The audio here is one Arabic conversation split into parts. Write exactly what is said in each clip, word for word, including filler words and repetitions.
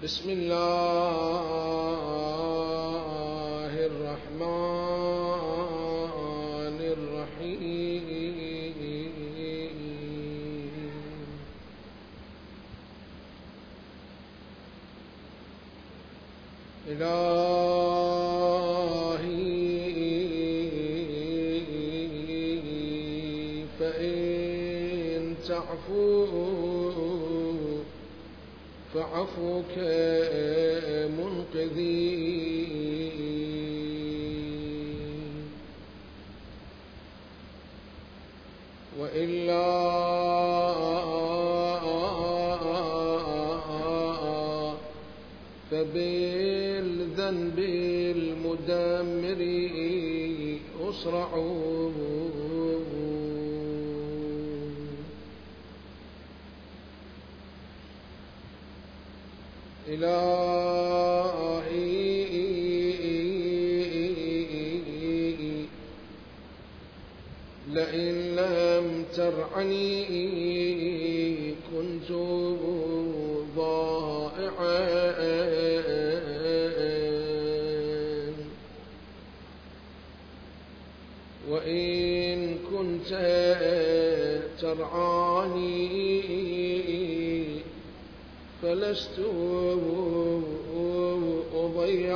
بسم الله الرحمن الرحيم. إلهي فإن تعفو فعفوك منقذي، وإلا فبالذنب المدمر أسرع. إلهي لئن لم ترعني كنت ضائعا، وإن كنت ترعاني فلست أضيع.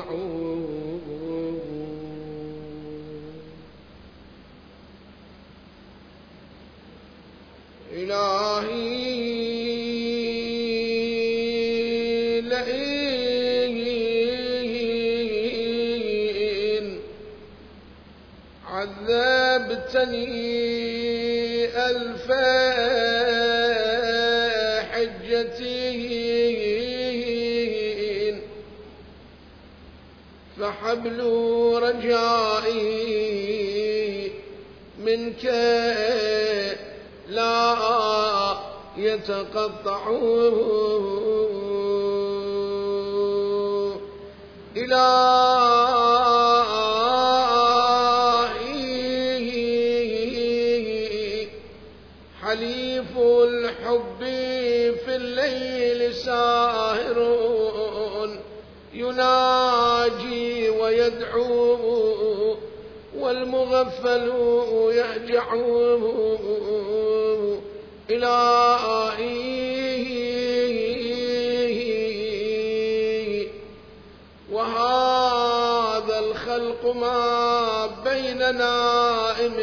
إلهي لئن عذبتني ألف فحبل رجائي منك لا يتقطع. إلهي حليف الحب في الليل ساهر يناجي ويدعو، والمغفل يهجع. إلهي وهذا الخلق ما بين نائم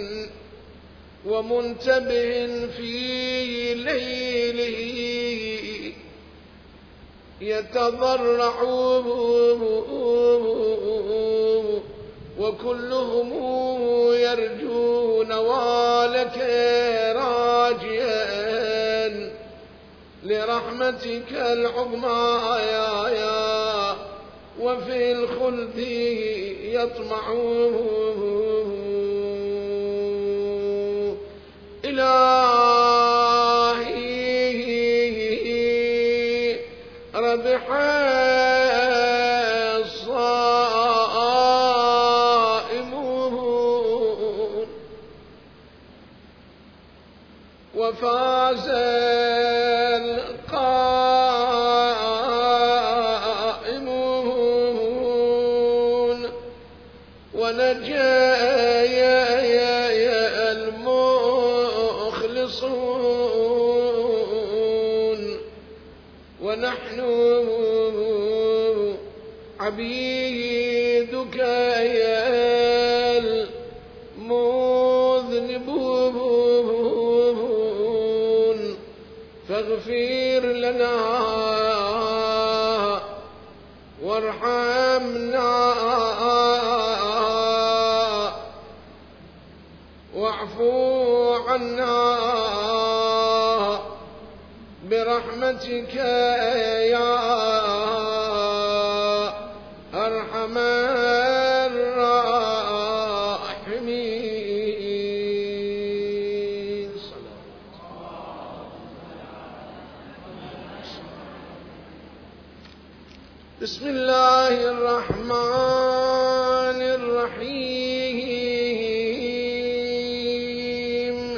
ومنتبه في ليله يتضرع، وكلهم يرجو نوالك راجيا لرحمتك العظمى يا يا، وفي الخلد يطمع. إلهي ربح الصائمون وفاز القائمون، ونجا المخلصون، ونحن عبيدك يا المذنبون، فاغفر لنا وارحمنا واعفو عنا برحمتك يا أرحم الراحمين. بسم الله الرحمن الرحيم.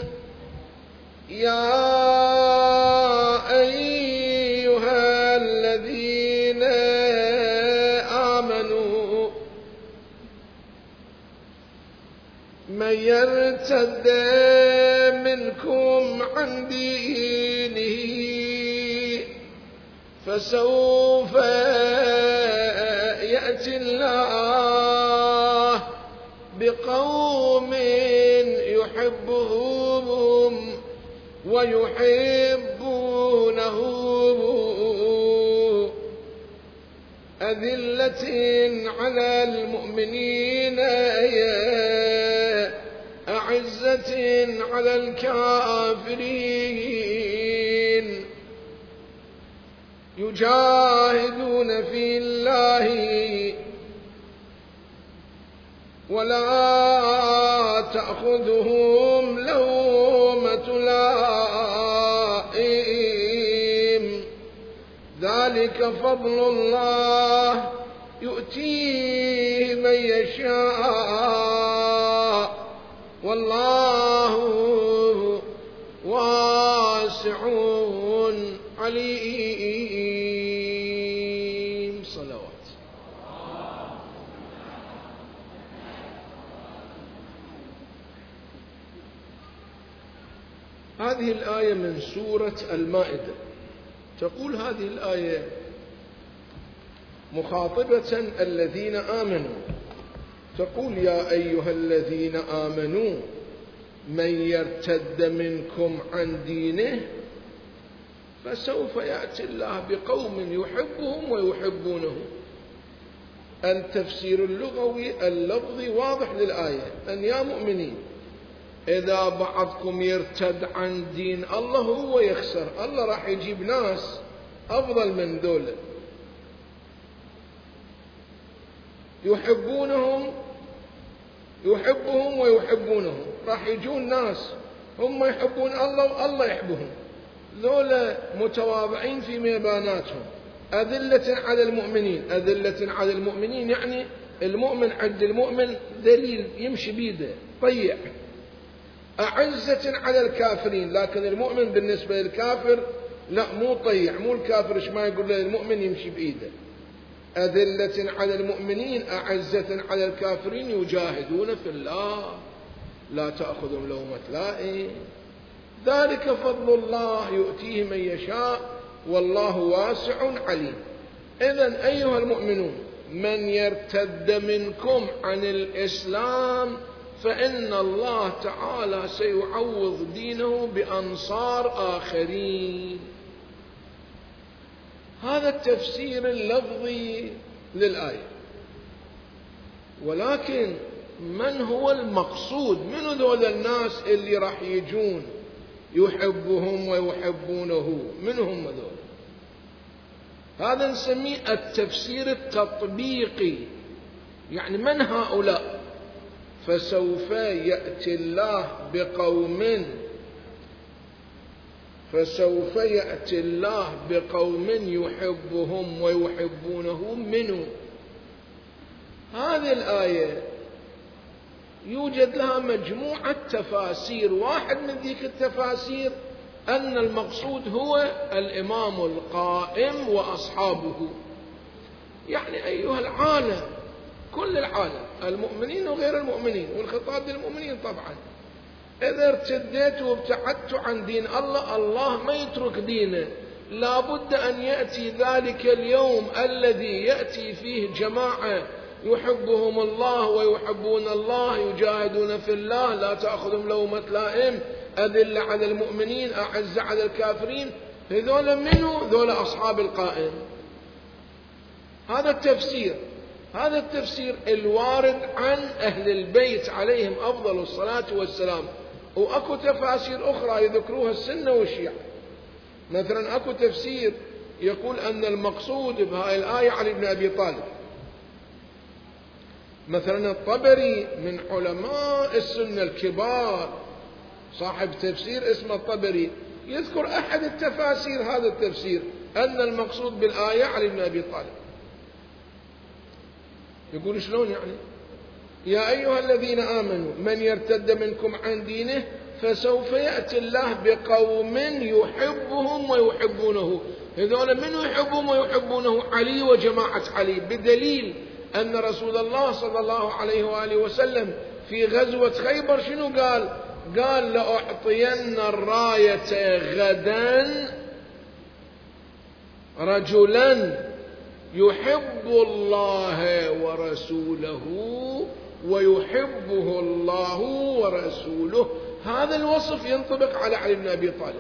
يا أيها الذين يرتد منكم عن دينه فسوف يأتي الله بقوم يحبهم ويحبونه أذلة على المؤمنين أعزة على الكافرين يجاهدون في الله ولا تأخذهم لومة لائم ذلك فضل الله يؤتيه من يشاء والله واسع عليم. صلوات. هذه الآية من سورة المائدة. تقول هذه الآية مخاطبة الذين آمنوا، تقول يا أيها الذين آمنوا من يرتد منكم عن دينه فسوف يأتي الله بقوم يحبهم ويحبونه. التفسير اللغوي اللفظي واضح للآية أن يا مؤمنين إذا بعضكم يرتد عن دين الله هو يخسر، الله راح يجيب ناس أفضل من ذولا يحبونهم يحبهم ويحبونهم. راح يجون ناس هم يحبون الله والله يحبهم، ذولا متواضعين في ميباناتهم أذلة على المؤمنين. أذلة على المؤمنين يعني المؤمن عند المؤمن ذليل يمشي بيده طيع. أعزة على الكافرين، لكن المؤمن بالنسبة للكافر لا مو طيع، مو الكافر إيش ما يقول له المؤمن يمشي بإيده. أذلة على المؤمنين أعزة على الكافرين يجاهدون في الله لا تأخذهم لومة لائم ذلك فضل الله يؤتيه من يشاء والله واسع عليم. إذن أيها المؤمنون من يرتد منكم عن الإسلام فإن الله تعالى سيعوض دينه بأنصار آخرين. هذا التفسير اللفظي للآية. ولكن من هو المقصود؟ من ذول الناس اللي راح يجون يحبهم ويحبونه؟ من هم ذول؟ هذا نسميه التفسير التطبيقي. يعني من هؤلاء؟ فسوف يأتي الله بقوم فسوف يأتي الله بقوم يحبهم ويحبونه منه. هذه الآية يوجد لها مجموعة تفاسير. واحد من ذيك التفاسير أن المقصود هو الإمام القائم وأصحابه، يعني أيها العالم كل العالم المؤمنين وغير المؤمنين، والخطاب للمؤمنين طبعا. إذا ارتديتوا وابتعدتوا عن دين الله الله ما يترك دينه، لابد أن يأتي ذلك اليوم الذي يأتي فيه جماعة يحبهم الله ويحبون الله يجاهدون في الله لا تأخذهم لومة لائم أذل على المؤمنين أعز على الكافرين. هذول منو؟ ذول أصحاب القائم. هذا التفسير هذا التفسير الوارد عن أهل البيت عليهم أفضل الصلاة والسلام. وأكو تفاسير أخرى يذكروها السنة والشيعة. مثلا أكو تفسير يقول أن المقصود بهاي الآية علي بن أبي طالب. مثلا الطبري من علماء السنة الكبار صاحب تفسير اسمه الطبري يذكر أحد التفاسير هذا التفسير أن المقصود بالآية علي بن أبي طالب. يقول شلون يعني؟ يا أيها الذين آمنوا من يرتد منكم عن دينه فسوف يأتي الله بقوم يحبهم ويحبونه. هذول من يحبهم ويحبونه؟ علي وجماعة علي، بدليل أن رسول الله صلى الله عليه وآله وسلم في غزوة خيبر شنو قال؟ قال لأعطين الراية غدا رجلا يحب الله ورسوله ويحبه الله ورسوله. هذا الوصف ينطبق على علي بن أبي طالب،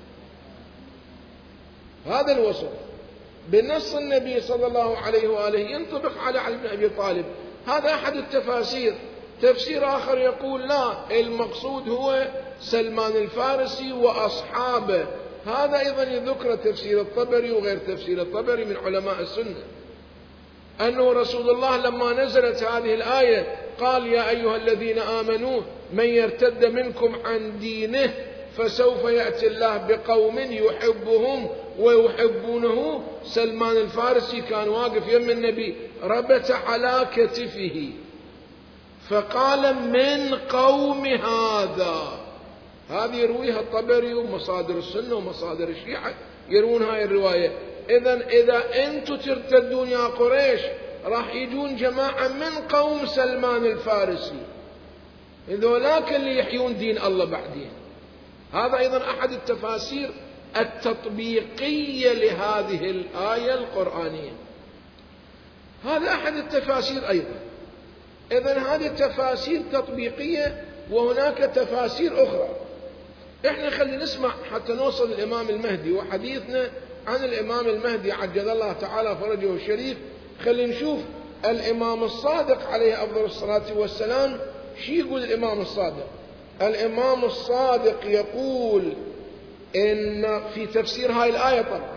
هذا الوصف بنص النبي صلى الله عليه وآله ينطبق على علي بن أبي طالب. هذا أحد التفاسير. تفسير آخر يقول لا، المقصود هو سلمان الفارسي وأصحابه. هذا أيضا يذكر تفسير الطبري وغير تفسير الطبري من علماء السنة، أنه رسول الله لما نزلت هذه الآية قال يا أيها الذين آمنوا من يرتد منكم عن دينه فسوف يأتي الله بقوم يحبهم ويحبونه. سلمان الفارسي كان واقف يم النبي، ربت على كتفه فقال من قوم هذا. هذه يرويها الطبري ومصادر السنة ومصادر الشيعة يروون هاي الرواية. إذن إذا أنتم ترتدون يا قريش راح يجون جماعة من قوم سلمان الفارسي، ذولاك اللي يحيون دين الله بعدين. هذا أيضا أحد التفاسير التطبيقية لهذه الآية القرآنية، هذا أحد التفاسير أيضا. إذن هذه التفاسير تطبيقية، وهناك تفاسير أخرى. إحنا خلي نسمع حتى نوصل للإمام المهدي وحديثنا عن الإمام المهدي عجل الله تعالى فرجه الشريف. خلي نشوف الإمام الصادق عليه أفضل الصلاة والسلام شي يقول الإمام الصادق. الإمام الصادق يقول إن في تفسير هاي الآية طبعا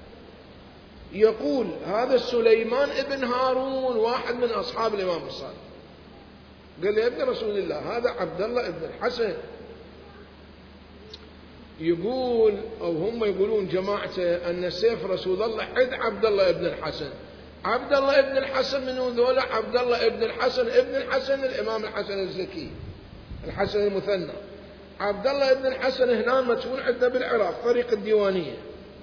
يقول هذا سليمان ابن هارون واحد من أصحاب الإمام الصادق، قال لي ابن رسول الله هذا عبد الله ابن الحسن. يقول أو هم يقولون جماعته أن سيف رسول الله حد عبد الله ابن الحسن. عبد الله ابن الحسن من ذولا؟ عبد الله ابن الحسن ابن الحسن الإمام الحسن الزكي الحسن المثنى. عبد الله ابن الحسن هنا مدفون عندنا بالعراق طريق الديوانية.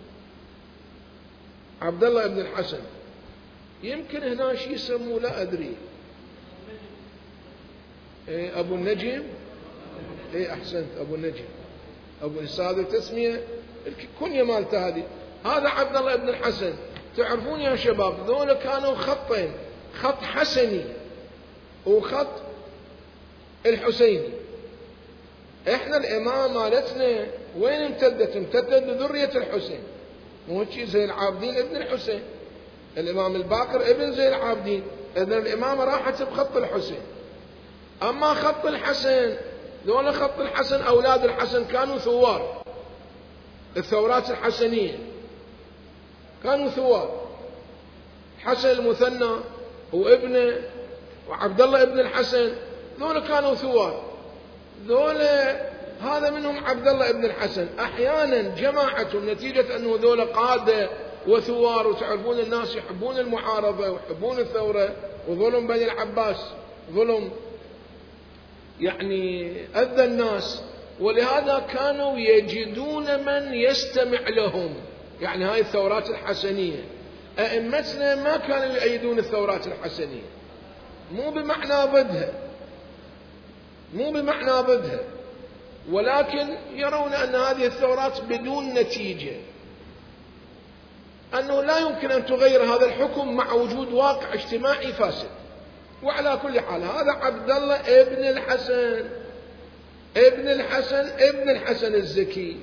عبد الله ابن الحسن يمكن هنا شيء يسموه لا أدري إيه أبو النجم. إيه أحسنت أبو النجم، أبو هذه تسمية الكنية مالته هذه. هذا عبد الله ابن الحسن. تعرفون يا شباب ذولا كانوا خطين، خط حسني وخط الحسيني. احنا الامام مالتنا وين امتدت؟ امتدت بذرية الحسين، مو شيء زي العابدين ابن الحسين، الامام الباقر ابن زي العابدين. اذا الامامة راحت بخط الحسين. اما خط الحسن ذولا خط الحسن اولاد الحسن كانوا ثوار، الثورات الحسنية كانوا ثوار. حسن المثنى وابنه وعبد الله ابن الحسن ذولا كانوا ثوار. ذولا هذا منهم عبد الله ابن الحسن. احيانا جماعتهم نتيجة انه ذولا قادة وثوار، وتعرفون الناس يحبون المعارضة ويحبون الثورة، وظلم بني العباس ظلم يعني أذى الناس، ولهذا كانوا يجدون من يستمع لهم. يعني هاي الثورات الحسنية أئمتنا ما كانوا يؤيدون الثورات الحسنية، مو بمعنى ضدها مو بمعنى ضدها ولكن يرون أن هذه الثورات بدون نتيجة، أنه لا يمكن أن تغير هذا الحكم مع وجود واقع اجتماعي فاسد. وعلى كل حال هذا عبد الله ابن الحسن ابن الحسن ابن الحسن الزكي.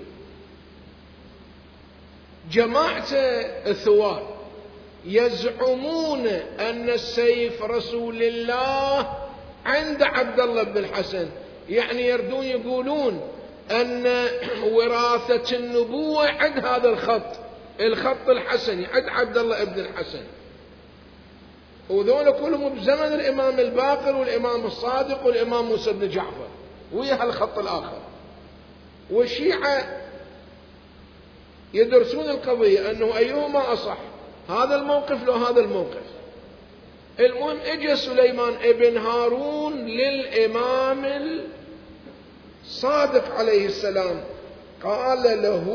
جماعة الثوار يزعمون أن السيف رسول الله عند عبد الله بن الحسن، يعني يردون يقولون أن وراثة النبوة عند هذا الخط الخط الحسني عند عبد الله بن الحسن. وذولا كلهم بزمن الإمام الباقر والإمام الصادق والإمام موسى بن جعفر ويا هالخط الآخر. والشيعة يدرسون القضية أنه أيهما أصح، هذا الموقف لو هذا الموقف. المهم اجى سليمان ابن هارون للإمام الصادق عليه السلام قال له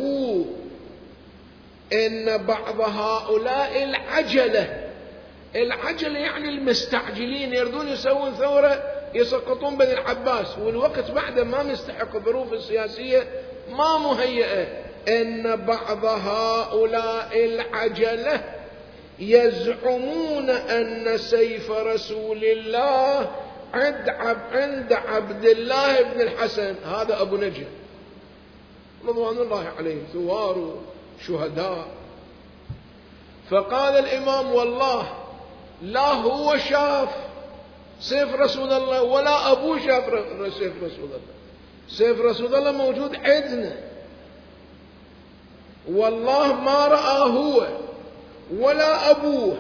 إن بعض هؤلاء العجلة، العجلة يعني المستعجلين يردون يسوون ثورة يسقطون بني العباس، والوقت بعده ما مستحق، الظروف السياسية ما مهيئة. إن بعض هؤلاء العجلة يزعمون أن سيف رسول الله عند عبد الله بن الحسن، هذا أبو نجم رضوان الله عليه، ثوار شهداء. فقال الإمام والله لا هو شاف سيف رسول الله ولا أبوه شاف سيف رسول الله، سيف رسول الله موجود عندنا، والله ما رأى هو ولا أبوه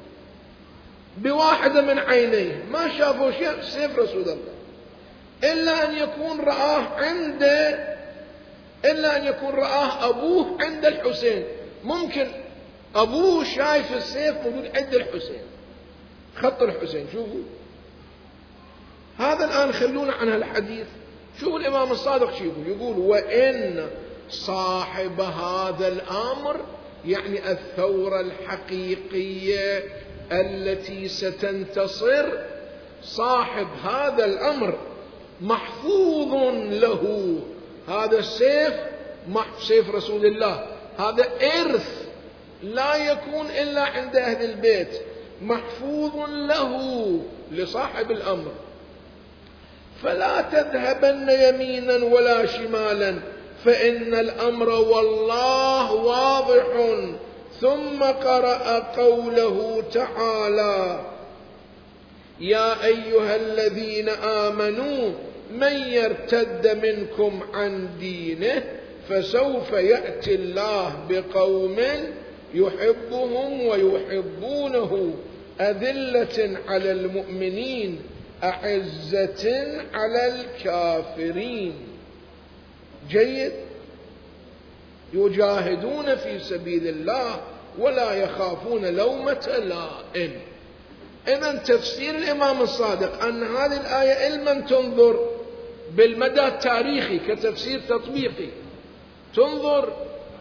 بواحدة من عينيه، ما شافوا شيء سيف رسول الله، إلا أن يكون رآه عنده، إلا أن يكون رآه أبوه عند الحسين. ممكن أبوه شايف السيف موجود عند الحسين، خط الحسين. شوفوا هذا الآن، خلونا عن هالحديث. شوفوا الإمام الصادق شو يقول، يقول وإن صاحب هذا الأمر، يعني الثورة الحقيقية التي ستنتصر، صاحب هذا الأمر محفوظ له هذا السيف، سيف رسول الله، هذا إرث لا يكون إلا عند أهل البيت، محفوظ له لصاحب الأمر. فلا تذهبن يمينا ولا شمالا فإن الأمر والله واضح. ثم قرأ قوله تعالى يا أيها الذين آمنوا من يرتد منكم عن دينه فسوف يأتي الله بقوم يحبهم ويحبونه أذلة على المؤمنين أعزة على الكافرين. جيد، يجاهدون في سبيل الله ولا يخافون لومة لائم. إذن تفسير الإمام الصادق أن هذه الآية إلما تنظر بالمدى التاريخي كتفسير تطبيقي، تنظر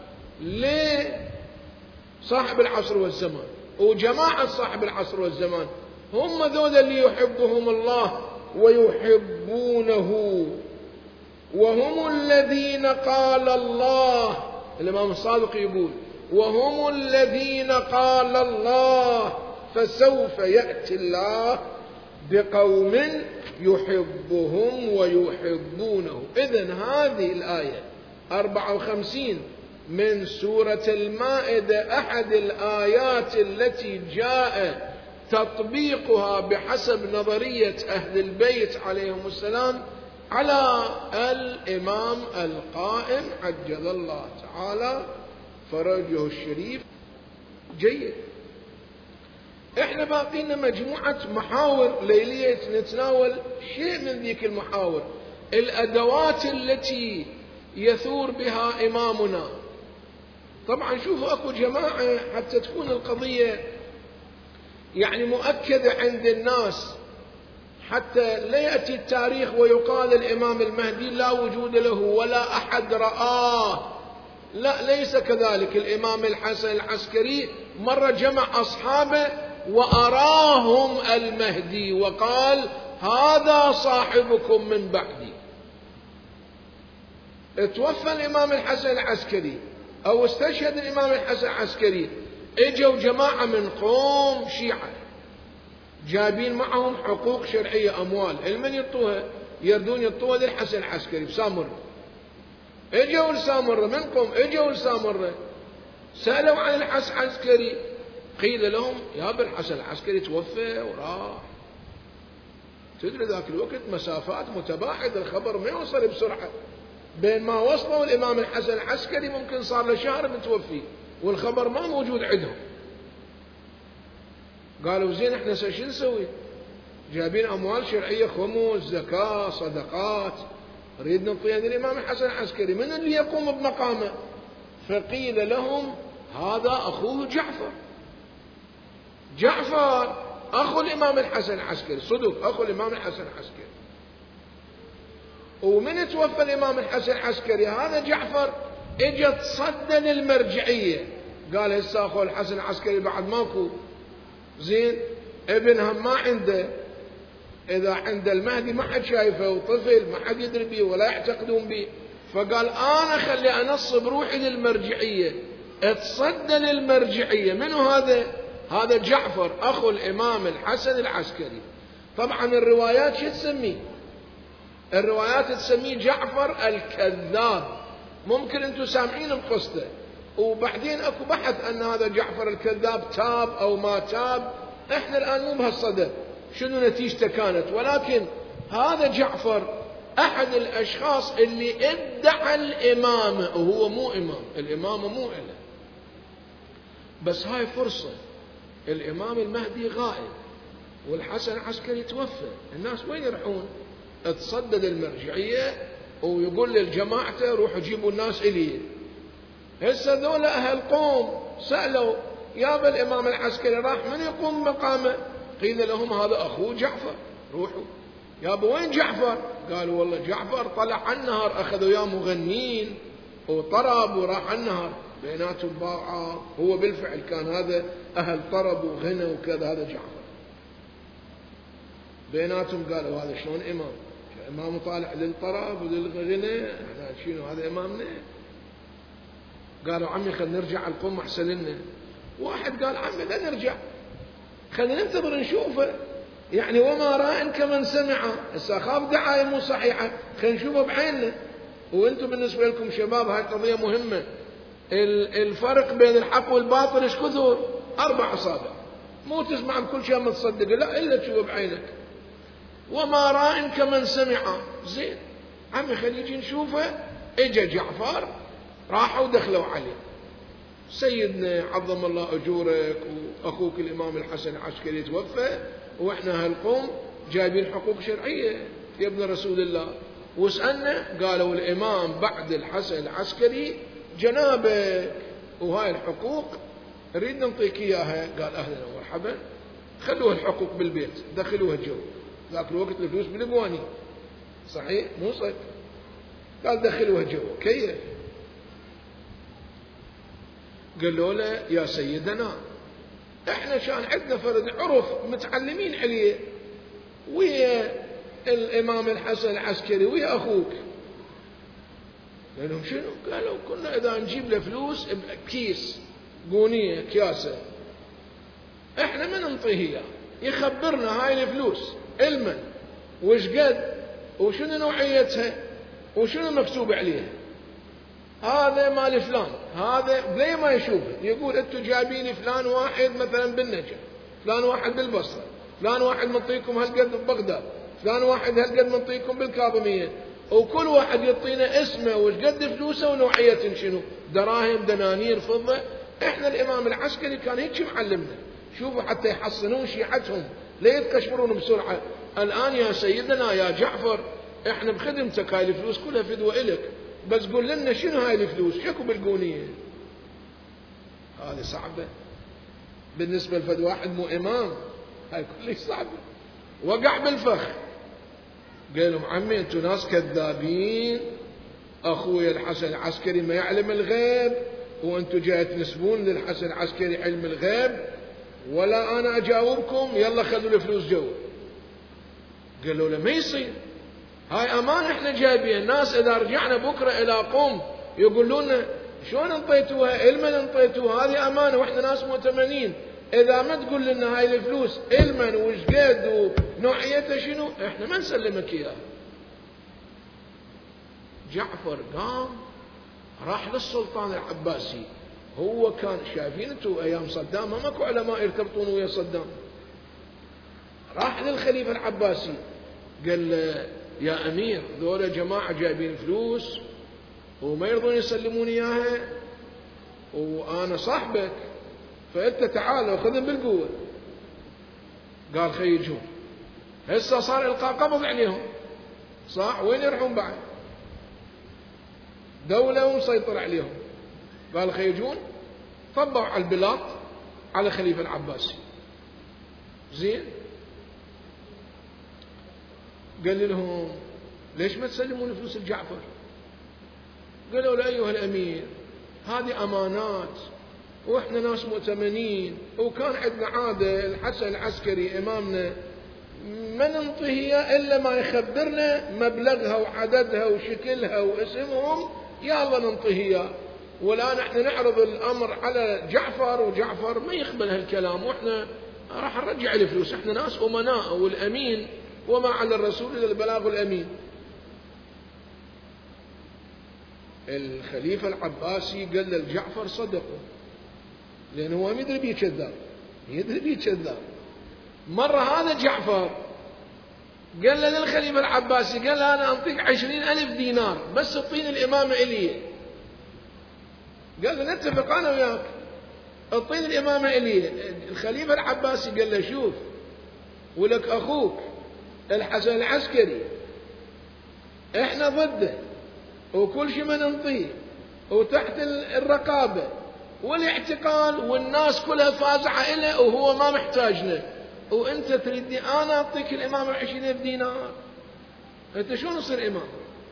لصاحب العصر والزمان وجماعة صاحب العصر والزمان، هم ذول اللي يحبهم الله ويحبونه، وهم الذين قال الله، الإمام الصادق يقول وهم الذين قال الله فسوف يأتي الله بقوم يحبهم ويحبونه. إذن هذه الآية أربعة وخمسين من سورة المائدة أحد الآيات التي جاء تطبيقها بحسب نظرية أهل البيت عليهم السلام على الإمام القائم عجل الله تعالى فرجه الشريف. جيد، احنا باقينا مجموعة محاور ليلية نتناول شيء من ذيك المحاور، الأدوات التي يثور بها إمامنا. طبعا شوفوا أكو جماعة حتى تكون القضية يعني مؤكدة عند الناس، حتى لا يأتي التاريخ ويقال الإمام المهدي لا وجود له ولا أحد رآه. لا، ليس كذلك. الإمام الحسن العسكري مرة جمع أصحابه وأراهم المهدي وقال هذا صاحبكم من بعدي. توفى الإمام الحسن العسكري أو استشهد الإمام الحسن العسكري، اجوا جماعة من قوم شيعة جايبين معهم حقوق شرعية، أموال، المن يطوها؟ يردون يطوها للحسن العسكري بسامرة. اجوا لسامرة من قوم، اجوا لسامرة سألوا عن الحسن العسكري، قيل لهم يا ابن الحسن العسكري توفى وراح. تدري ذاك الوقت مسافات متباعدة، الخبر ما يوصل بسرعة، بين ما وصلوا الإمام الحسن العسكري ممكن صار له شهر متوفي والخبر ما موجود عندهم. قالوا زين احنا شو نسوي؟ جايبين أموال شرعية، خمس، زكاة، صدقات، نريد نعطيها للإمام الحسن العسكري، من اللي يقوم بمقامه؟ فقيل لهم هذا أخوه جعفر، جعفر أخو الإمام الحسن العسكري، صدق أخو الإمام الحسن العسكري. ومن توفى الإمام الحسن العسكري هذا جعفر اجت صدى للمرجعية، قال هسه أخو الحسن العسكري بعد ماكو، زين ابنها ما عنده، إذا عند المهدي ما حد شايفه وطفل ما حد يدري به ولا يعتقدون به، فقال أنا خلي أنصب روحي للمرجعية، اتصدى للمرجعية. منو هذا؟ هذا جعفر أخو الإمام الحسن العسكري. طبعا الروايات شو تسميه؟ الروايات تسميه جعفر الكذاب. ممكن أنتم سامعين بقصته، وبعدين أكو بحث أن هذا جعفر الكذاب تاب أو ما تاب، إحنا الآن مو بهالصدد شنو نتيجته كانت، ولكن هذا جعفر أحد الأشخاص اللي ادعى الإمامة وهو مو إمام، الإمامة مو إله. بس هاي فرصة، الإمام المهدي غائب والحسن العسكري توفى، الناس وين يروحون؟ تصدد المرجعية ويقول للجماعة روحوا جيبوا الناس إلي. هسه ذولا أهل قوم سألوا يابا الإمام العسكري راح من يقوم مقامه؟ قيل لهم هذا أخوه جعفر، روحوا يابا وين جعفر؟ قالوا والله جعفر طلع على النهر أخذوا يا مغنين وطرب وراح على النهر بيناتهم باعة. هو بالفعل كان هذا أهل طرب وغنى وكذا، هذا جعفر. بيناتهم قالوا هذا شلون إمام؟ إمام طالع للطرب وللغنى، احنا شنو هذا إمامنا؟ قالوا عمي خلينا نرجع القوم أحسن لنا. واحد قال عمي لا نرجع، خلينا ننتظر نشوفه، يعني وما راء كمن سمع. هسه خاف دعاية مو صحيحة، خلينا نشوفه بعيننا. وانتم بالنسبة لكم شباب هاي قضية مهمة، الفرق بين الحق والباطل ايش كثر؟ أربع أصابع، مو تسمع بكل شيء ما تصدق، لا إلا تشوفه بعينك. وما راء كمن سمع. زين عمي خلي يجي نشوفه. اجا جعفر، راحوا دخلوا عليه، سيدنا عظم الله أجورك وأخوك الإمام الحسن العسكري توفى وإحنا هالقوم جايبين حقوق شرعية يا ابن رسول الله، واسألنا. قالوا الإمام بعد الحسن العسكري جنابك، وهاي الحقوق نريد نعطيك إياها. قال أهلا ومرحبا، خلوها الحقوق بالبيت، دخلوها الجو. ذاك الوقت الفلوس بالبواني، صحيح مو صدق. قال دخلوها الجو. كيف؟ قالوا له يا سيدنا احنا كان عندنا فرد عرف متعلمين عليه ويا الإمام الحسن العسكري ويا أخوك. قال لهم شنو؟ قالوا كنا إذا نجيب له فلوس بكيس قونية كياسة احنا ما ننطيه إياه، يخبرنا هاي الفلوس علما وش قد وشنو نوعيتها وشنو مكتوب عليها. هذا مال فلان، هذا ليه ما يشوفه؟ يقول انتم جايبين فلان واحد مثلا بالنجف، فلان واحد بالبصره، فلان واحد منطيكم هالقد ببغداد، فلان واحد هالقد منطيكم بالكاظميه، وكل واحد يعطينا اسمه وش قد فلوسه ونوعيه شنو، دراهم دنانير فضه. احنا الامام العسكري كان هيك معلمنا، شوفوا حتى يحصنون شيعتهم لا يتكشفرون بسرعه. الان يا سيدنا يا جعفر احنا بخدمتك، هاي الفلوس كلها فدوه الك، بس قول لنا شنو هاي الفلوس، شكو بالقونية. هذه صعبة بالنسبة لفد واحد مو إمام، هاي كلش صعبة. وقع بالفخ، قال لهم عمي انتو ناس كذابين، أخويا الحسن العسكري ما يعلم الغيب، وانتو جاي تنسبون للحسن العسكري علم الغيب، ولا أنا أجاوبكم، يلا خذوا الفلوس جوا. قالوا له ما يصير، هاي أمانة احنا جايبين. الناس إذا رجعنا بكرة إلى قوم يقولون لنا شلون انطيتوها، علما انطيتوها، هذه أمانة واحنا ناس مؤتمنين، إذا ما تقول لنا هاي الفلوس علما وش قد ونوعيتها شنو احنا ما نسلمك إياها. جعفر قام راح للسلطان العباسي، هو كان شايفين انتو أيام صدام ما ماكو علماء يرتبطون ويا صدام، راح للخليفة العباسي قال يا أمير ذولا جماعة جايبين فلوس وما يرضون يسلمون إياها، وأنا صاحبك فأنت تعال وخذهم بالقوة. قال خيجهم. هسه صار إلقاء قبض عليهم، صح؟ وين يروحون بعد؟ دولة ومسيطر عليهم. قال خيجون، طبعوا على البلاط على خليفة العباسي. زين، قال لهم ليش ما تسلمون فلوس الجعفر؟ قالوا له أيها الأمير هذه أمانات وإحنا ناس مؤتمنين، وكان عندنا عادة الحسن العسكري إمامنا ما ننطيها إلا ما يخبرنا مبلغها وعددها وشكلها واسمهم، يلا ننطيها. ولا نحن نعرض الأمر على جعفر وجعفر ما يقبل هالكلام، وإحنا راح نرجع الفلوس، إحنا ناس أمناء، والأمين وما على الرسول إلا البلاغ الأمين. الخليفة العباسي قال للجعفر صدقه، لأنه هو يدري بيه كذاب، يدري بيه كذاب. مرة هذا جعفر قال له للخليفة العباسي، قال له أنا أعطيك عشرين ألف دينار بس تعطيني الإمامة إلي. قال له نتفق أنا وياك، اعطيني الإمامة إلي. الخليفة العباسي قال له شوف، ولك أخوك الحسن العسكري إحنا ضده وكل شيء ما ننطيه، وتحت الرقابة والاعتقال، والناس كلها فازعة إله وهو ما محتاجنا، وأنت تريدني أنا أعطيك الإمامة عشرين ألف دينار؟ أنت شلون يصير إمام؟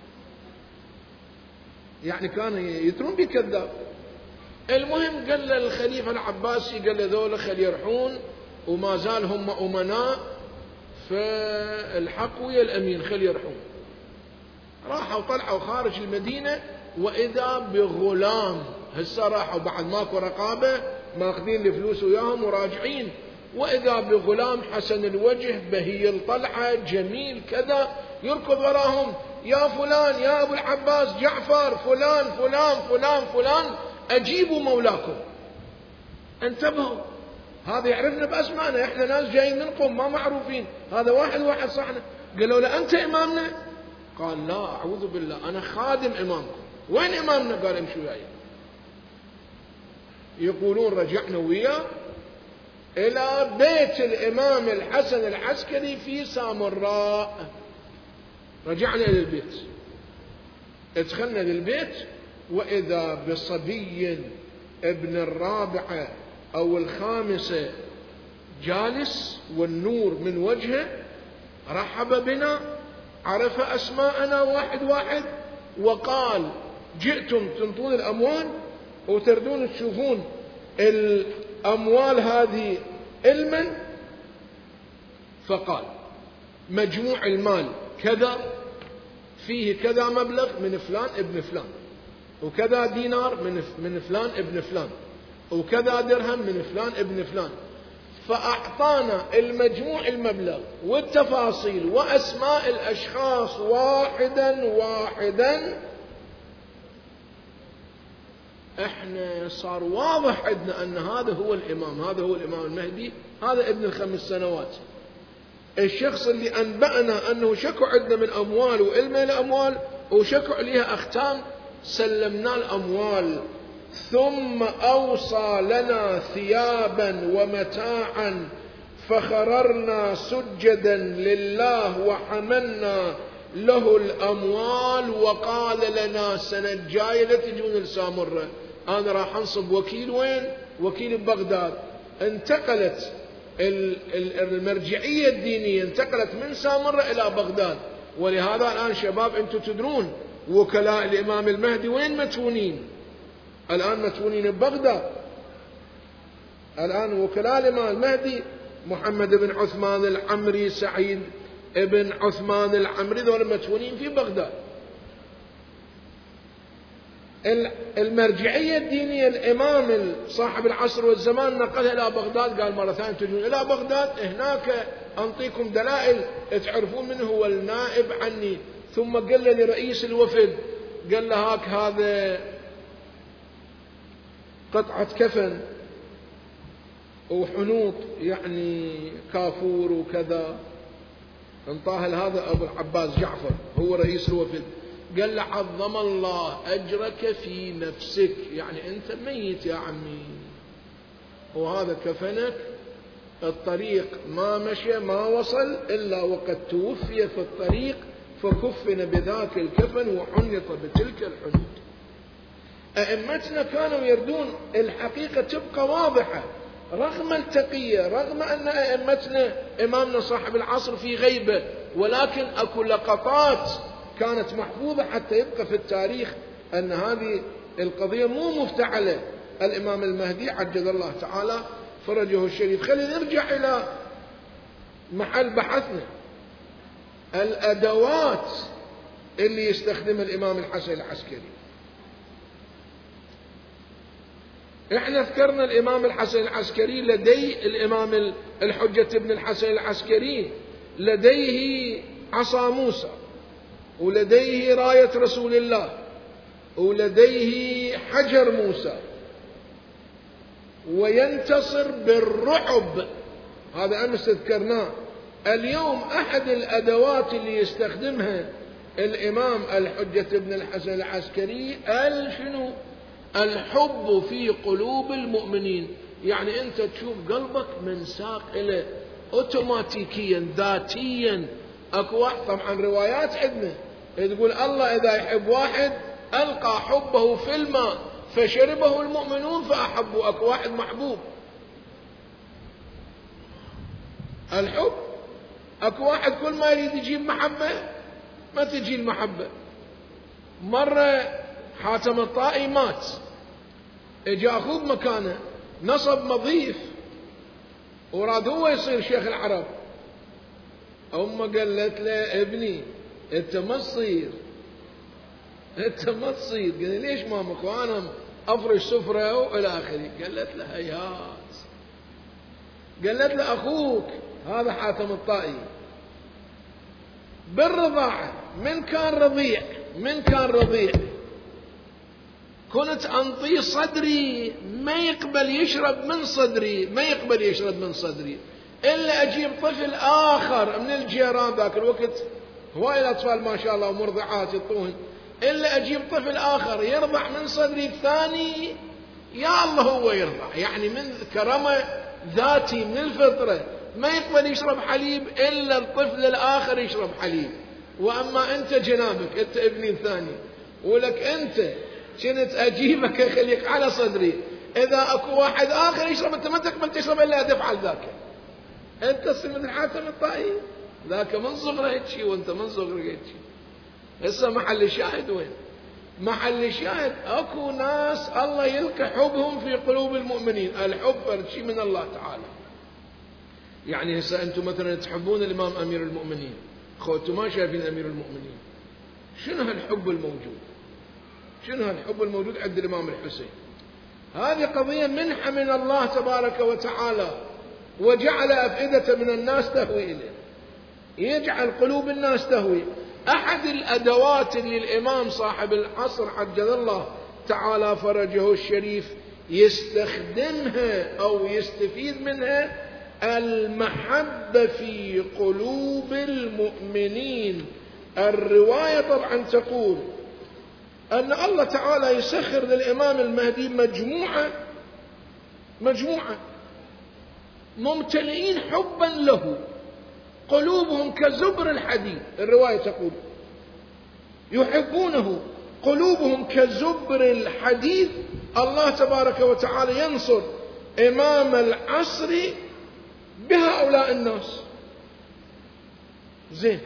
يعني كانوا يترون بكذاب. المهم قال له الخليفة العباسي، قال له ذولا خلي يرحون وما زال هم أمناء، فالحق ويا الأمين خلي يرحون. راحوا طلعوا خارج المدينة، وإذا بغلام، هسه راحوا بعد ماكو رقابة ماخذين الفلوس وياهم وراجعين، وإذا بغلام حسن الوجه بهي الطلعة جميل كذا، يركض وراهم، يا فلان يا أبو العباس جعفر، فلان فلان فلان فلان أجيبوا مولاكم، انتبهوا، هذا يعرفنا بأسمائنا، إحنا ناس جايين من قوم ما معروفين، هذا واحد واحد صحنا. قالوا له أنت إمامنا؟ قال لا أعوذ بالله، أنا خادم إمامكم. وين إمامنا؟ قال امشوا وياي. يقولون رجعنا وياه إلى بيت الإمام الحسن العسكري في سامراء. رجعنا إلى البيت، ادخلنا للبيت، وإذا بصبي ابن الرابعة أو الخامسة جالس والنور من وجهه، رحب بنا، عرف أسماءنا واحد واحد، وقال جئتم تنطون الأموال وتردون تشوفون الأموال هذه المن؟ فقال مجموع المال كذا، فيه كذا مبلغ من فلان ابن فلان، وكذا دينار من من فلان ابن فلان، وكذا درهم من فلان ابن فلان. فأعطانا المجموع المبلغ والتفاصيل وأسماء الأشخاص واحدا واحدا. احنا صار واضح عندنا أن هذا هو الإمام، هذا هو الإمام المهدي، هذا ابن الخمس سنوات. الشخص اللي أنبأنا أنه شكوا عندنا من أموال وإلمه الأموال وشكوا عليها أختام، سلمنا الأموال، ثم أوصى لنا ثيابا ومتاعا، فخررنا سجدا لله وحملنا له الأموال، وقال لنا السنة الجاية لا تجون لسامرة، أنا راح أنصب وكيل. وين؟ وكيل ببغداد. انتقلت المرجعية الدينية انتقلت من سامرة إلى بغداد. ولهذا الآن شباب أنتم تدرون وكلاء الإمام المهدي وين متونين؟ الآن متونين ببغداد. الآن وكلاء الإمام المهدي محمد بن عثمان العمري، سعيد ابن عثمان العمري، ذول متونين في بغداد. المرجعية الدينية الإمام صاحب العصر والزمان نقلها إلى بغداد، قال مرة ثانية تجون إلى بغداد، هناك أنطيكم دلائل تعرفون من هو النائب عني. ثم قال لرئيس الوفد، قال له هاك هذا قطعة كفن وحنوط يعني كافور وكذا، انطاها لهذا أبو العباس جعفر هو رئيس الوفد. قال له عظم الله أجرك في نفسك، يعني أنت ميت يا عمي، وهذا كفنك، الطريق ما مشى ما وصل إلا وقد توفي في الطريق، فكفن بذاك الكفن وحنط بتلك الحنوط. أئمتنا كانوا يردون الحقيقة تبقى واضحة رغم التقية، رغم أن أئمتنا إمامنا صاحب العصر في غيبة، ولكن أكو لقطات كانت محفوظة حتى يبقى في التاريخ أن هذه القضية مو مفتعلة. الإمام المهدي عجل الله تعالى فرجه الشريف. خلينا نرجع إلى محل بحثنا الأدوات اللي يستخدمها الإمام الحسن العسكري. احنا ذكرنا الإمام الحسن العسكري لدي الإمام الحجة بن الحسن العسكري لديه عصا موسى، ولديه راية رسول الله، ولديه حجر موسى، وينتصر بالرعب. هذا أمس ذكرناه. اليوم أحد الأدوات اللي يستخدمها الإمام الحجة بن الحسن العسكري الشنو؟ الحب في قلوب المؤمنين. يعني أنت تشوف قلبك منساق إليه أوتوماتيكيا ذاتيا. أكو واحد طبعا روايات عندنا تقول الله إذا يحب واحد ألقى حبه في الماء فشربه المؤمنون فأحبوا. أكو واحد محبوب الحب. أكو واحد كل ما يريد يجيب محبة ما تجي المحبة. مرة حاتم الطائي مات، اجى أخوه مكانه نصب مضيف وراد هو يصير شيخ العرب. أمه قالت له ابني انت ما تصير، انت ما تصير. قال ليش مامك وانا افرش سفره والى اخره؟ قالت له هيات. قالت له اخوك هذا حاتم الطائي بالرضاعه من كان رضيع من كان رضيع كنت انطيه صدري ما يقبل يشرب من صدري ما يقبل يشرب من صدري الا اجيب طفل اخر من الجيران. ذاك الوقت هواي الاطفال ما شاء الله ومرضعات يطوهن، الا اجيب طفل اخر يرضع من صدري الثاني يا الله هو يرضع. يعني من كرمه ذاتي من الفطره ما يقبل يشرب حليب الا الطفل الاخر يشرب حليب. واما انت جنابك انت ابني الثاني ولك انت كنت اجيبك اخليك على صدري، اذا اكو واحد اخر يشرب انت ما تقبل تشرب الا تفعل ذاك. انت تصير مثل حاتم الطائي ذاك من صغره هيك وانت من صغرك هيك. هسه محل الشاهد وين؟ محل الشاهد اكو ناس الله يلقي حبهم في قلوب المؤمنين. الحب فرد شيء من الله تعالى. يعني هسه انتم مثلا تحبون الامام امير المؤمنين، خو انتم ما شايفين امير المؤمنين. شنو هالحب الموجود؟ شنو هالحب الموجود عند الامام الحسين؟ هذه قضيه منحه من الله تبارك وتعالى، وجعل افئده من الناس تهوي اليه، يجعل قلوب الناس تهوي. أحد الأدوات اللي الإمام صاحب العصر عجل الله تعالى فرجه الشريف يستخدمها أو يستفيد منها المحبة في قلوب المؤمنين. الرواية طبعا تقول أن الله تعالى يسخر للإمام المهدي مجموعة مجموعة ممتلئين حبا له، قلوبهم كزبر الحديد. الرواية تقول يحبونه قلوبهم كزبر الحديد. الله تبارك وتعالى ينصر إمام العصر بهؤلاء الناس. زين،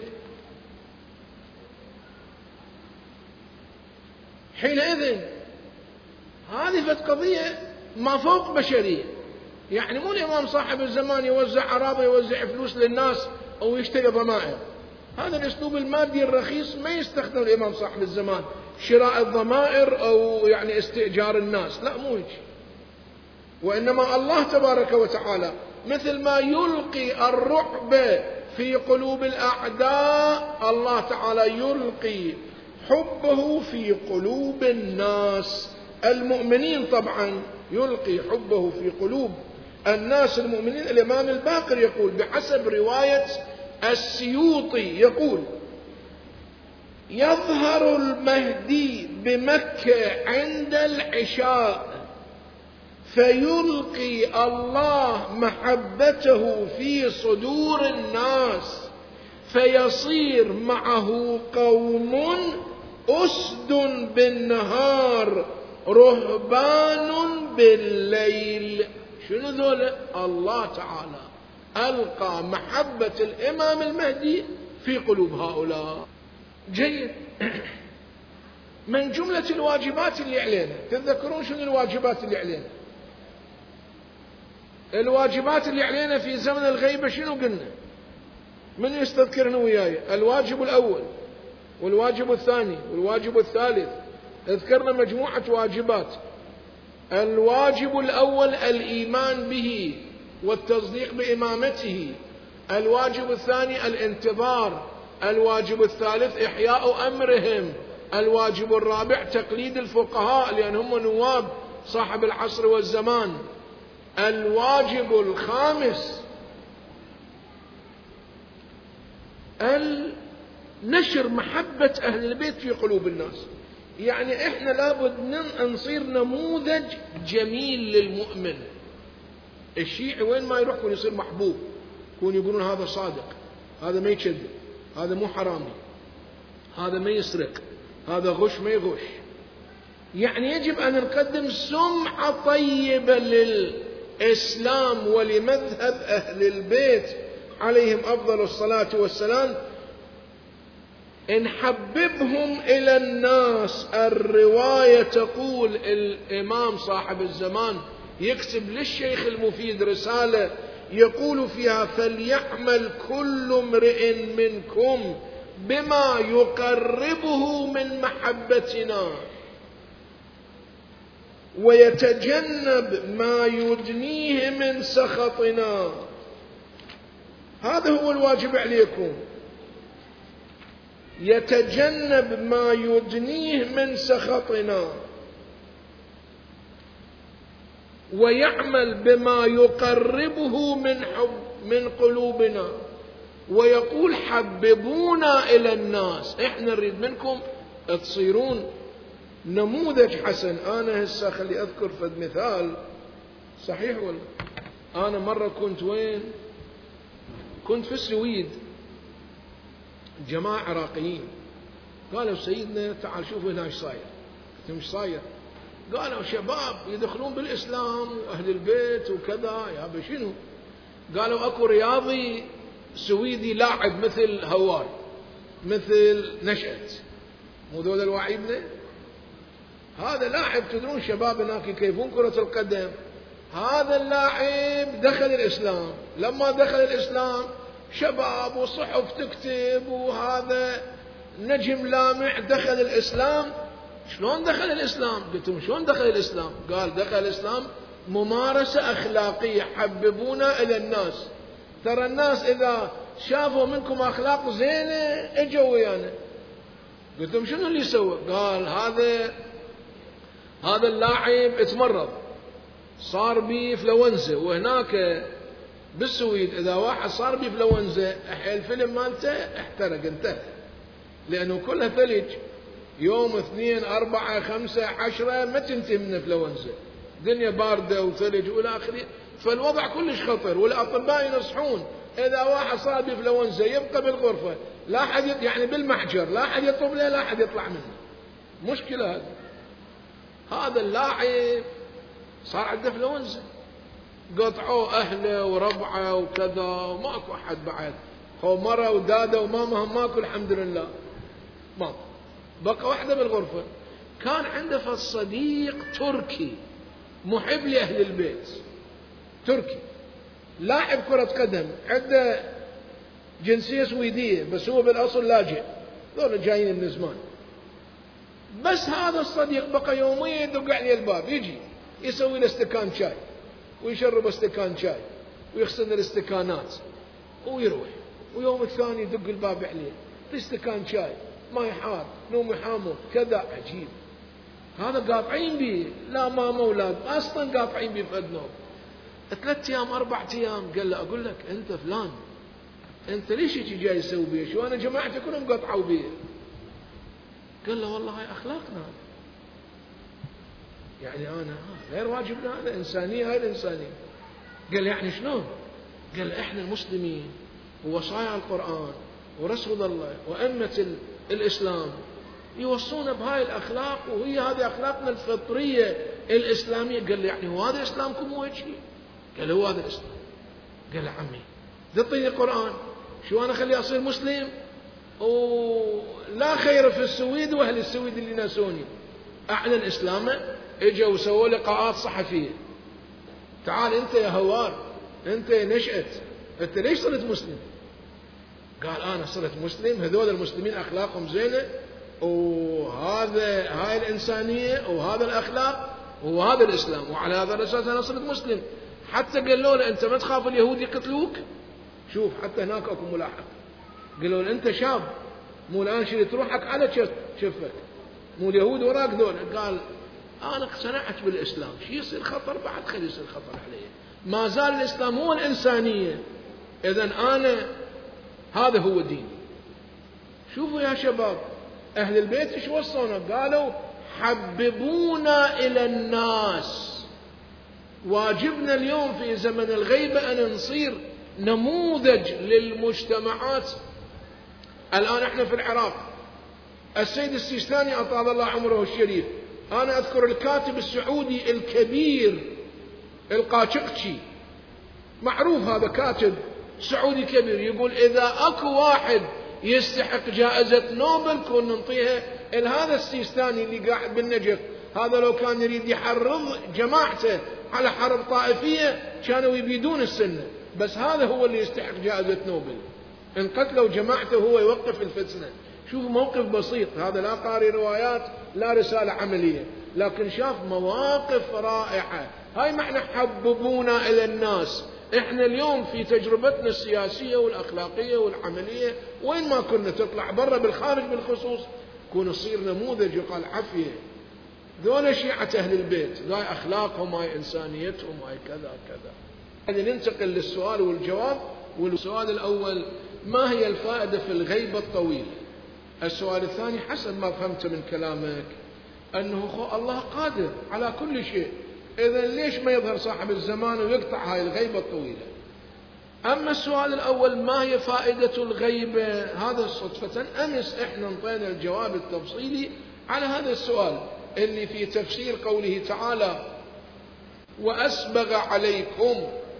حينئذ هذه فت قضية ما فوق بشرية. يعني مو الإمام صاحب الزمان يوزع عرابة يوزع فلوس للناس أو يشتري ضمائر. هذا الأسلوب المادي الرخيص ما يستخدم الإمام صاحب الزمان، شراء الضمائر أو يعني استئجار الناس، لا مو هيك. وإنما الله تبارك وتعالى مثل ما يلقي الرعب في قلوب الأعداء، الله تعالى يلقي حبه في قلوب الناس المؤمنين. طبعا يلقي حبه في قلوب الناس المؤمنين. الإمام الباقر يقول بحسب رواية السيوطي يقول يظهر المهدي بمكة عند العشاء فيلقي الله محبته في صدور الناس فيصير معه قوم أسد بالنهار رهبان بالليل. شنو ذولا؟ الله تعالى ألقى محبة الإمام المهدي في قلوب هؤلاء. جيد. من جملة الواجبات اللي علينا، تذكرون شنو الواجبات اللي علينا؟ الواجبات اللي علينا في زمن الغيبة شنو قلنا؟ من يستذكرنا وياي؟ الواجب الأول والواجب الثاني والواجب الثالث. اذكرنا مجموعة واجبات. الواجب الأول الإيمان به والتصديق بإمامته. الواجب الثاني الانتظار. الواجب الثالث إحياء أمرهم. الواجب الرابع تقليد الفقهاء لأنهم نواب صاحب العصر والزمان. الواجب الخامس نشر محبة أهل البيت في قلوب الناس. يعني إحنا لابد نصير نموذج جميل للمؤمن. الشيعي وين ما يروح يكون يصير محبوب، يكون يقولون هذا صادق، هذا ما يكذب، هذا مو حرامي، هذا ما يسرق، هذا غش ما يغش. يعني يجب أن نقدم سمعة طيبة للإسلام ولمذهب أهل البيت عليهم أفضل الصلاة والسلام. نحببهم إلى الناس. الرواية تقول الإمام صاحب الزمان يكتب للشيخ المفيد رسالة يقول فيها: فليعمل كل امرئ منكم بما يقربه من محبتنا ويتجنب ما يدنيه من سخطنا. هذا هو الواجب عليكم. يتجنب ما يدنيه من سخطنا ويعمل بما يقربه من حب من قلوبنا. ويقول: حببونا إلى الناس. إحنا نريد منكم تصيرون نموذج حسن. أنا هسه خلي أذكر فد مثال. صحيح ولا؟ أنا مرة كنت وين؟ كنت في السويد. جماعة عراقيين قالوا: سيدنا تعال شوف هنا ايش صاير. قلت: مش صاير؟ قالوا: شباب يدخلون بالإسلام وأهل البيت وكذا. يا شنو؟ قالوا: أكو رياضي سويدي لاعب مثل هوار مثل نشأت، مو ذول الواعيبنا. هذا لاعب تدرون شباب هناك يكيفون كرة القدم. هذا اللاعب دخل الإسلام. لما دخل الإسلام شباب وصحف تكتب وهذا نجم لامع دخل الإسلام. شلون دخل الإسلام؟ قلت لهم: شلون دخل الإسلام؟ قال: دخل الإسلام ممارسة أخلاقية. حببونا إلى الناس. ترى الناس إذا شافوا منكم أخلاق زينة اجوا ويانا. قلت لهم: شنو اللي سوى؟ قال: هذا هذا اللاعب اتمرض، صار بيه فلونزا، وهناك بالسويد إذا واحد صار بيه فلونزا الفيلم مالته احترق انتهى، لأنه كلها ثلج. يوم اثنين أربعة خمسة عشرة ما تنتهي من الفلونزا، دنيا باردة وثلج وإلى آخره. فالوضع كلش خطر. والأطباء ينصحون إذا واحد صار بيه فلونزا يبقى بالغرفة، لا حد يعني بالمحجر، لا حد يطلب له، لا حد يطلع منه. مشكلة هذا. هذا اللاعب صار عنده فلونزا، قطعوه أهله وربعه وكذا، وماكو أحد بعد. هو مرة ودادة وماما هم ماكو الحمد لله، ماكو. بقى واحدة بالغرفة. كان عنده فالصديق تركي محب لأهل البيت، تركي لاعب كرة قدم، عنده جنسية سويدية بس هو بالأصل لاجئ، دول جايين من زمان. بس هذا الصديق بقى يوميا يدق عليه الباب، يجي يسوي له استكان شاي ويشرب استكان شاي ويغسل الاستكانات ويروح. ويوم الثاني يدق الباب عليه: في استكان شاي، ماي حار، نوم حامض، كذا. عجيب. هذا قاطعين به، لا ماما اولاد اصلا قاطعين به في نوم. ثلاث ايام اربع ايام قال له: اقول لك انت فلان، انت ليش هيك جاي تسوي بيه؟ شو انا جماعتي كلهم قطعوا بيه. قال له: والله هاي اخلاقنا، يعني انا غير واجبنا، هذا انسانيه، هاي الانسانيه. قال: يعني شلون؟ قال: احنا المسلمين ووصايا القران ورسول الله وأئمة الإسلام يوصونا بهاي الأخلاق، وهي هذه أخلاقنا الفطرية الإسلامية. قال: يعني هو هذا إسلامكم هو هيك؟ قال: هو هذا الإسلام. قال: عمي تعطيني القرآن، شو أنا خلي أصير مسلم؟ ولا خير في السويد وأهل السويد اللي ناسوني. أعلن إسلامه، إجوا وسووا لقاءات صحفية. تعال أنت يا هوار، أنت يا نشأت، أنت ليش صرت مسلم؟ قال أنا صرت مسلم، هذول المسلمين أخلاقهم زينة، وهذا هاي الإنسانية وهذا الأخلاق وهذا الإسلام، وعلى هذا الأساس أنا صرت مسلم. حتى قالوا له أنت ما تخاف اليهود يقتلوك؟ شوف حتى هناك أكو ملاحظة، قالوا له أنت شاب مو الآن شريت روحك على شفك، مو اليهود وراك ذول. قال أنا اقتنعت بالإسلام، شي يصير خطر بعد خلي يصير خطر عليه، ما زال الإسلام هو الإنسانية، إذن أنا هذا هو ديني. شوفوا يا شباب أهل البيت إيش وصونا؟ قالوا حببونا إلى الناس. واجبنا اليوم في زمن الغيبة أن نصير نموذج للمجتمعات. الآن احنا في العراق السيد السيستاني أطال الله عمره الشريف، أنا أذكر الكاتب السعودي الكبير القاشقشي، معروف هذا كاتب سعودي كبير، يقول إذا أكو واحد يستحق جائزة نوبل كون ننطيها هذا السيستاني اللي قاعد بالنجف. هذا لو كان يريد يحرض جماعته على حرب طائفية كانوا يبيدون السنة، بس هذا هو اللي يستحق جائزة نوبل. إن قتلوا جماعته هو يوقف الفتنة. شوف موقف بسيط، هذا لا قاري روايات لا رسالة عملية، لكن شاف مواقف رائعة. هاي معنى حببونا إلى الناس. إحنا اليوم في تجربتنا السياسية والأخلاقية والعملية وين ما كنا تطلع برا بالخارج بالخصوص كون نصير نموذج يقال عفية. ذولا شيعة أهل البيت، هاي أخلاقهم، هاي إنسانيتهم، هاي كذا كذا. يعني ننتقل للسؤال والجواب. والسؤال الأول: ما هي الفائدة في الغيبة الطويلة؟ السؤال الثاني: حسب ما فهمت من كلامك أنه الله قادر على كل شيء، إذا ليش ما يظهر صاحب الزمان ويقطع هاي الغيبة الطويلة؟ أما السؤال الأول: ما هي فائدة الغيبة؟ هذا صدفة أمس إحنا انطينا الجواب التفصيلي على هذا السؤال اللي في تفسير قوله تعالى: وأسبغ عليكم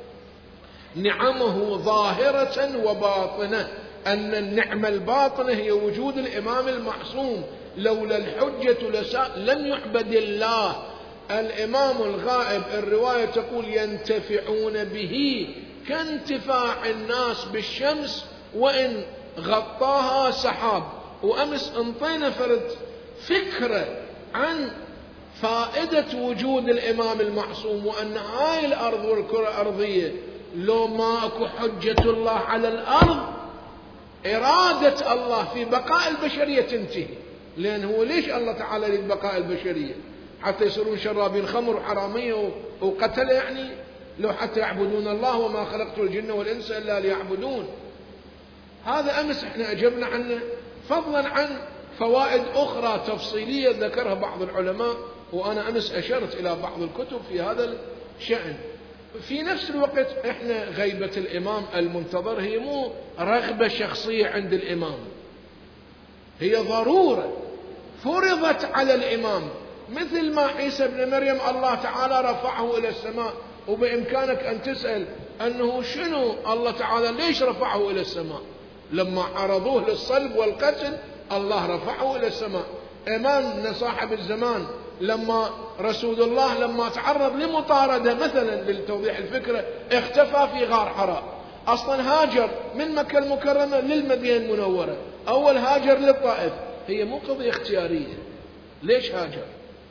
نعمه ظاهرة وباطنة. أن النعمة الباطنة هي وجود الإمام المعصوم، لولا الحجة لسا لم يعبد الله. الإمام الغائب الرواية تقول ينتفعون به كانتفاع الناس بالشمس وإن غطاها سحاب. وأمس انطينا فرد فكرة عن فائدة وجود الإمام المعصوم، وأن هاي الأرض والكرة الأرضية لو ما أكو حجة الله على الأرض إرادة الله في بقاء البشرية تنتهي. لأن هو ليش الله تعالى يريد بقاء البشرية؟ حتى يصيرون شرابين خمر وحرامية وقتل؟ يعني لو حتى يعبدون الله وما خلقت الجن والإنس إلا ليعبدون. هذا أمس احنا أجبنا عنه، فضلا عن فوائد أخرى تفصيلية ذكرها بعض العلماء، وأنا أمس أشرت إلى بعض الكتب في هذا الشأن. في نفس الوقت احنا غيبة الإمام المنتظر هي مو رغبة شخصية عند الإمام، هي ضرورة فرضت على الإمام. مثل ما عيسى ابن مريم الله تعالى رفعه إلى السماء، وبإمكانك أن تسأل أنه شنو الله تعالى ليش رفعه إلى السماء؟ لما عرضوه للصلب والقتل الله رفعه إلى السماء. إمامنا صاحب الزمان لما رسول الله لما تعرض لمطاردة مثلا للتوضيح الفكرة اختفى في غار حراء. أصلا هاجر من مكة المكرمة للمدينة المنورة، أول هاجر للطائف، هي مو قضية اختيارية. ليش هاجر؟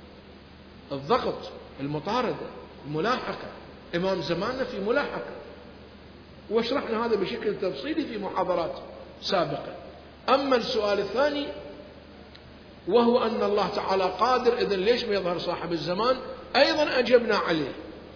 الضغط، المطاردة، الملاحقة. إمام زماننا في ملاحقة، واشرحنا هذا بشكل تفصيلي في محاضرات سابقة. أما السؤال الثاني وهو أن الله تعالى قادر، إذن ليش ما يظهر صاحب الزمان؟ أيضا أجبنا عليه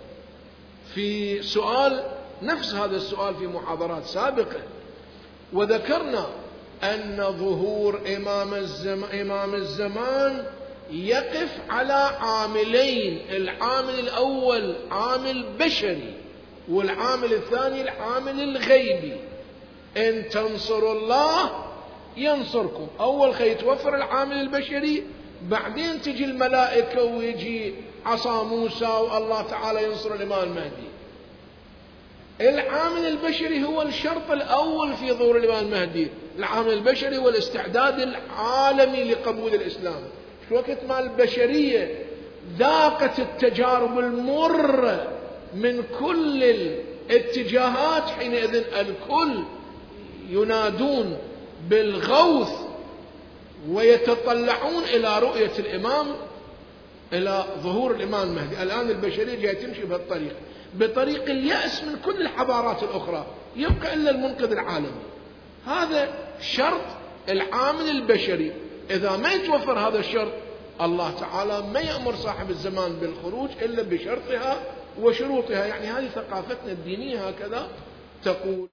في سؤال نفس هذا السؤال في محاضرات سابقة، وذكرنا أن ظهور إمام الزمان, إمام الزمان يقف على عاملين: العامل الأول عامل بشري، والعامل الثاني العامل الغيبي. إن تنصروا الله ينصركم. أول خي يتوفر العامل البشري، بعدين تجي الملائكة ويجي عصا موسى والله تعالى ينصر الإمام المهدي. العامل البشري هو الشرط الأول في ظهور الإمام المهدي. العامل البشري والاستعداد العالمي لقبول الإسلام. في وقت ما البشرية ذاقت التجارب المرة من كل الاتجاهات، حينئذ الكل ينادون بالغوث ويتطلعون إلى رؤية الإمام، إلى ظهور الإمام المهدي. الآن البشرية جاية تمشي بهالطريق، بطريق اليأس من كل الحضارات الأخرى، يبقى إلا المنقذ العالمي. هذا شرط العامل البشري، إذا ما يتوفر هذا الشرط الله تعالى ما يأمر صاحب الزمان بالخروج إلا بشرطها وشروطها. يعني هذه ثقافتنا الدينية هكذا تقول.